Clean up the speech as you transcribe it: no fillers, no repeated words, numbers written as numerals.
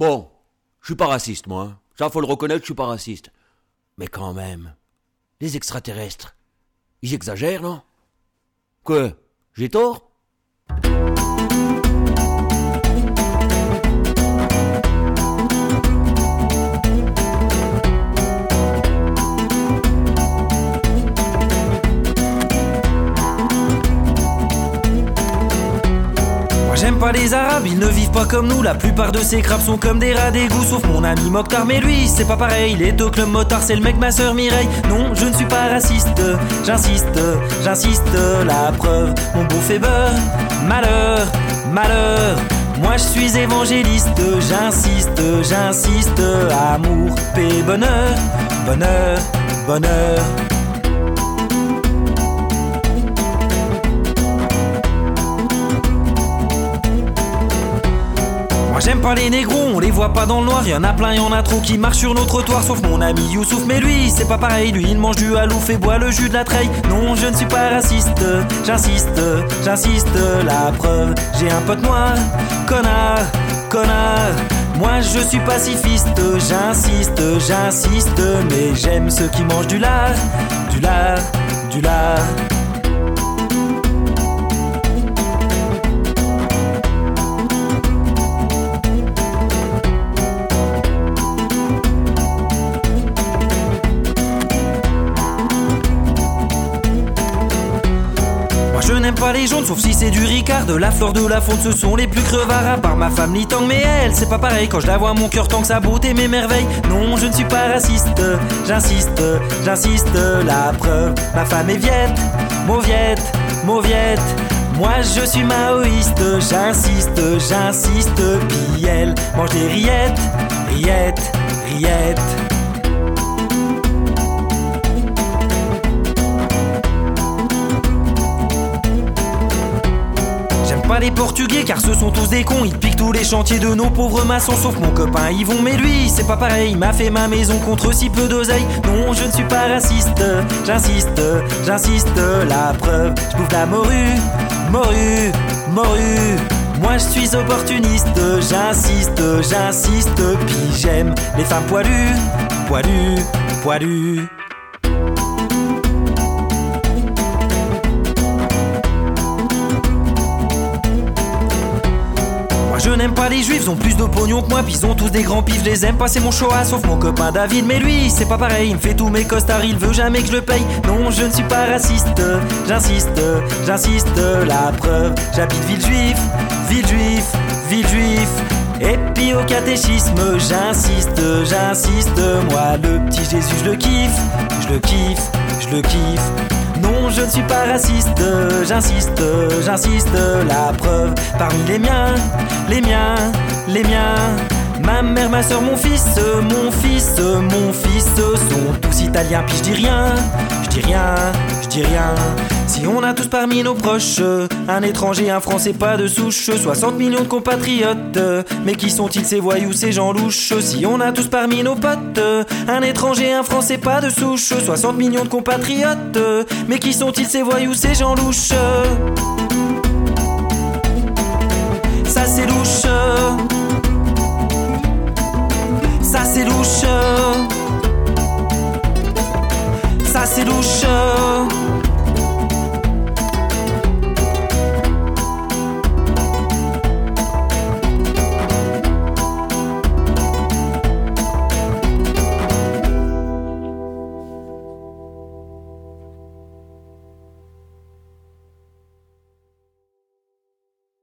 Bon, je suis pas raciste, moi. Hein. Ça, faut le reconnaître, je suis pas raciste. Mais quand même, les extraterrestres, ils exagèrent, non? Quoi? J'ai tort? J'aime pas les arabes, ils ne vivent pas comme nous. La plupart de ces crabes sont comme des rats d'égout. Sauf mon ami Mokhtar, mais lui c'est pas pareil. Il est au club motard, c'est le mec ma sœur Mireille. Non, je ne suis pas raciste, j'insiste, la preuve, mon beau fait beurre. Malheur, malheur, moi je suis évangéliste. J'insiste, amour, paix, bonheur, bonheur, bonheur. J'aime pas les négros, on les voit pas dans le noir. Y'en a plein, y'en a trop qui marchent sur nos trottoirs. Sauf mon ami Youssouf, mais lui c'est pas pareil. Lui il mange du halouf et boit le jus de la treille. Non, je ne suis pas raciste, j'insiste, la preuve, j'ai un pote noir. Connard, moi je suis pacifiste. J'insiste, mais j'aime ceux qui mangent du lard. Je n'aime pas les jaunes, sauf si c'est du Ricard. De la fleur de la faune, ce sont les plus crevards. À part ma femme Litang, mais elle, c'est pas pareil. Quand je la vois, mon cœur tangue sa beauté, mes merveilles. Non, je ne suis pas raciste, j'insiste, la preuve, ma femme est viette, mauviette. Moi je suis maoïste, j'insiste, puis elle mange des rillettes. Pas les Portugais car ce sont tous des cons. Ils piquent tous les chantiers de nos pauvres maçons. Sauf mon copain Yvon, mais lui c'est pas pareil. Il m'a fait ma maison contre si peu d'oseille. Non, je ne suis pas raciste, j'insiste, la preuve, je bouffe la morue. Moi je suis opportuniste, j'insiste, puis j'aime les femmes poilues. Je n'aime pas les juifs, ils ont plus de pognon que moi. Puis ils ont tous des grands pifs, je les aime pas, c'est mon choix. Sauf mon copain David, mais lui c'est pas pareil. Il me fait tous mes costards, il veut jamais que je le paye. Non, je ne suis pas raciste, j'insiste, la preuve, j'habite ville juif. Et puis au catéchisme, j'insiste, moi le petit Jésus je le kiffe. Non, je ne suis pas raciste, j'insiste, la preuve, parmi les miens, ma mère, ma soeur, mon fils sont tous italiens, puis je dis rien. Si on a tous parmi nos proches un étranger, un français pas de souche, 60 millions de compatriotes, mais qui sont-ils ces voyous, ces gens louches? Si on a tous parmi nos potes un étranger, un français pas de souche, 60 millions de compatriotes, mais qui sont-ils ces voyous, ces gens louches? Ça c'est louche.